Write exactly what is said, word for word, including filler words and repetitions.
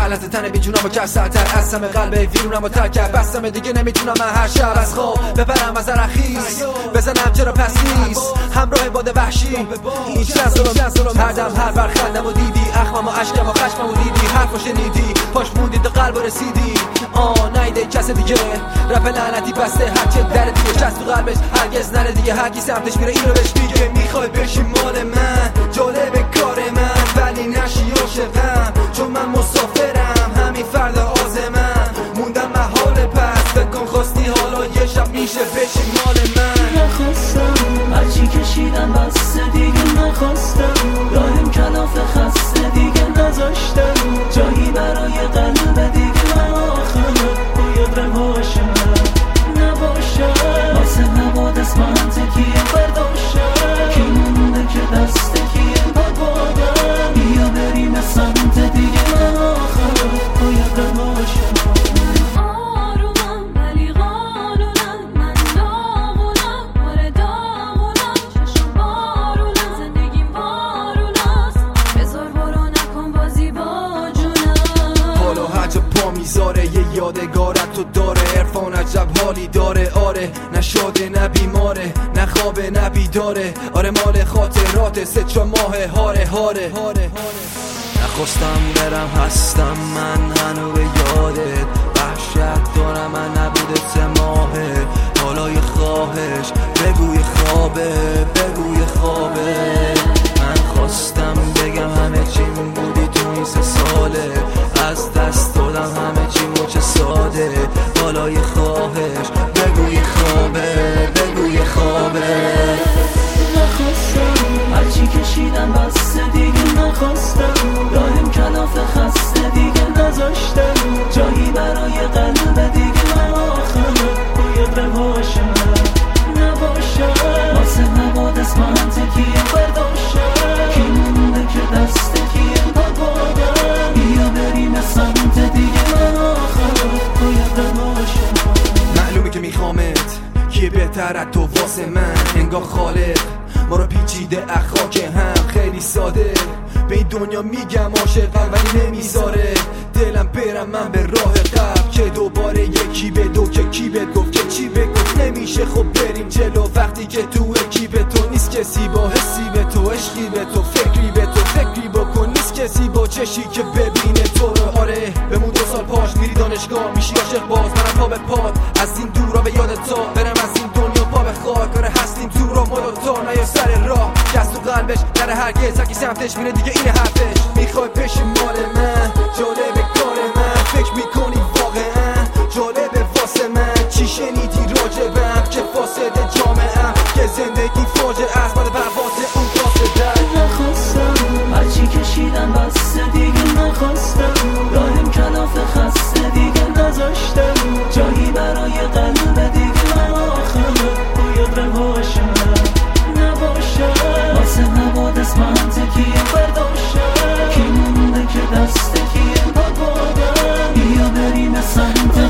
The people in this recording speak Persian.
لحظه تن بی جونم و کف سرتر از همه قلب ویرونم و ترک کرد بستم دیگه نمیتونم من هر شب از خواب ببرم از رخیص بزنم چرا پس نیست همراه باد وحشی این چند ظلم هر دم هر برخندم و دیدی اخمم و عشقم و خشمم و دیدی حرفو شنیدی پاش موندی تو قلب و رسیدی آه نیده کس دیگه رپ لعنتی بسته هرچه در دیگه چست تو قلبش هرگز نره دیگه هر کی سمتش میره اینو بهش میگه میخوای بشی مال من جالب کار من ولی نشی عاشقم چون من مسافرم همین فرد آزمم موندم محال پس بکن خواستی حالا یه شب میشه بشی مال من نخواستم هرچی کشیدم بسته دیگه نخواستم راهم کلاف خسته دیگه نذاشتم جایی برای قلب دیگه من آخر باید رواشم نباشم واسه حوادث من تکیه برداشتم کی مونده که دست کیه بابادم بیا بریم سمت دیگه من آخر باید رواشم میذاره یه یادگارت تو داره عرفان عجب حالی داره آره نشاده نه بیماره نه خوابه نه بیداره آره مال خاطرات سه چه ماه هاره هاره هاره نخواستم برم هستم من هنو به یادت وحشت دارم من نبوده سه ماهه حالا یه خواهش بگوی خوابه بگوی خوابه من خواستم بگم همه چیم بودی تو این سه ساله از دست دادم همه چی مچه ساده حالا یه خواهش بگوی خوابه بگوی خوابه نخواستم هرچی کشیدم بسته دیگه نخواستم راهم کلاف خسته دیگه نذاشتم جایی برای قلب دیگه من آخر باید رواشم نباشم واسه حوادث من تکیه برداشتم کی مونده که دست کیه بابادم بیا بریم سمت دیگه من آخر باید رواشم معلومه که میخوامت کیه بهتر از تو واسه من انگار خالق ما رو پیچیده اخلاق هم خیلی ساده به این دنیا میگم عاشقم ولی نمیذاره دلم برم من به راه قبل که دوباره یکی به دو که کی به گفت که چی بگفت نمیشه خب بریم جلو وقتی که تو اکیب تو نیست کسی با حسی به تو عشقی به تو فکری به تو فکری بکن نیست کسی با چشی که ببینه تو رو آره بمون دو سال پاش میری دانشگاه میشی عاشق باز منم پا به پاد از این دورا به یادت تا برم از این دنیا پا به خاک آره هستیم تو را ما دوتا نیا سر راه کس تو قلبش نره هرگز هرکی سمتش میره دیگه اینه حرفش میخوای پیش مال من جالب کار من فکر میکنی واقعا جالب واسه من چی شنیدی راجبم که فاسد جامعم که زندگی فاجعه است بعد پرواز اون قاصده نخواستم هرچی کشیدم بسته دیگه نخواستم راهم کلاف خسته دیگه نذاشتم جایی برای قلب دیگه من آخر باید رواشم نباشم واسه حوادث من تکیه برداشتم کی مونده که دست کیه بابادم بیا بریم سمت